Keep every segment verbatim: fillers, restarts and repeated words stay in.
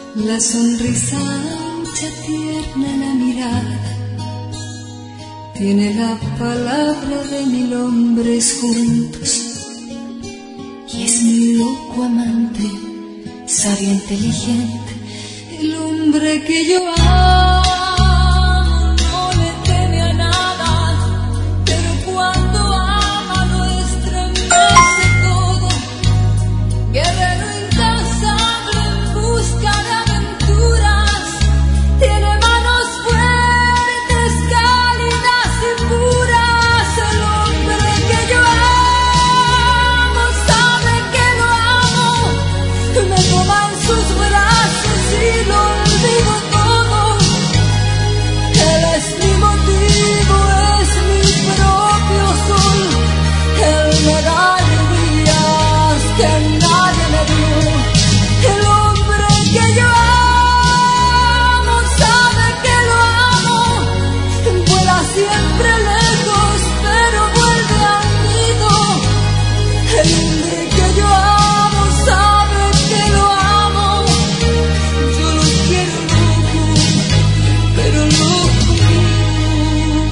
La sonrisa ancha, tierna la mirada, tiene la palabra de mil hombres juntos. Y es mi loco amante, sabio, inteligente, el hombre que yo amo. No le teme a nada, pero cuando ama lo estremece todo. Guerrero incansable en busca de aventuras, tiene manos fuertes, cálidas y puras. El hombre que yo amo sabe que lo amo, me toma en sus brazos y lo olvido todo. Él es mi motivo, es mi propio sol. Él me da alegrías que nadie me dio. El hombre que yo amo sabe que lo amo. Vuela siempre lejos, pero vuelve al nido. El hombre que yo amo sabe que lo amo. Yo lo quiero loco, pero loco mío.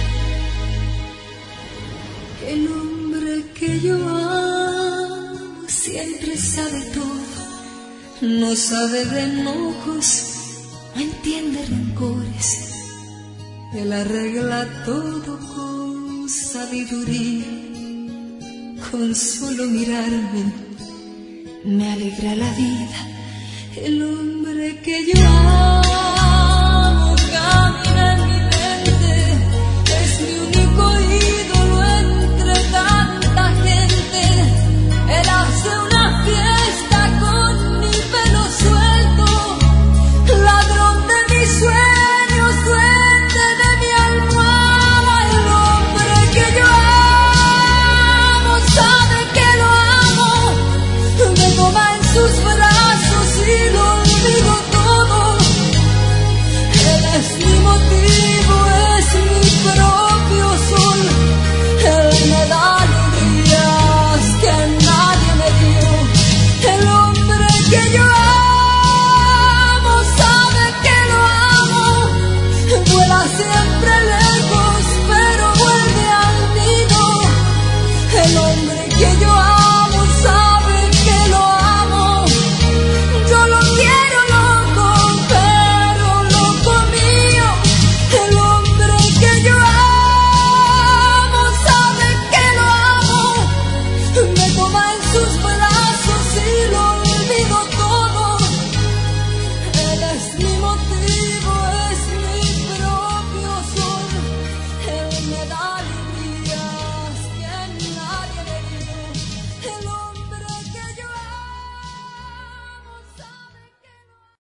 El hombre que yo amo siempre sabe todo, no sabe de enojos, no entiende rencores. Él arregla todo con sabiduría, con solo mirarme me alegra la vida. El hombre que yo amo